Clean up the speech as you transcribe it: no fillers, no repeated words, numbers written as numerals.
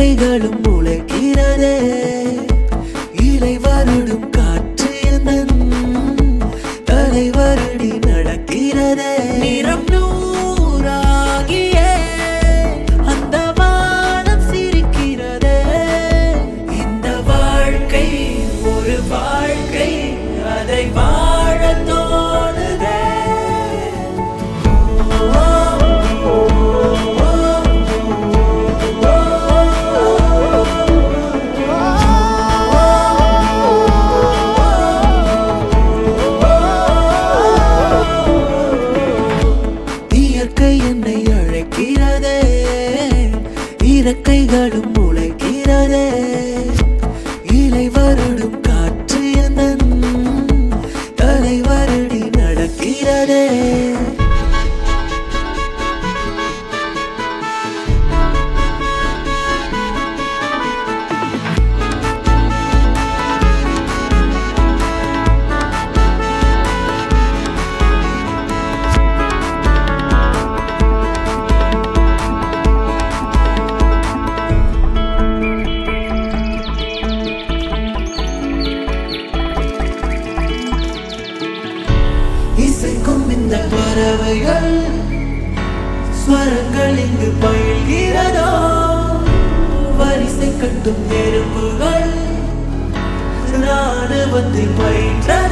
இறக்கைகளும் முளைக்கிறதே இலை வருடும் காற்று எந்தன் தலை வருடி நடக்கிறதே நிறம் நூறாகியே அந்த வானம் சிரிக்கிறதே இந்த வாழ்க்கை ஒரு வாழ்க்கை அதை வாழ தோணுதே இயற்கை என்னை அழைக்கிறதே இறக்கைகளும் முளைக்கிறதே இலை வருடும் காற்று எந்தன் தலை வருடி நடக்கிறதே இசைக்கும் இந்த பறவைகள் ஸ்வரங்கள் இங்கு பயில்கிறதோ வரிசை கட்டும் நெருப்புகள் ராணுவத்தை பயின்ற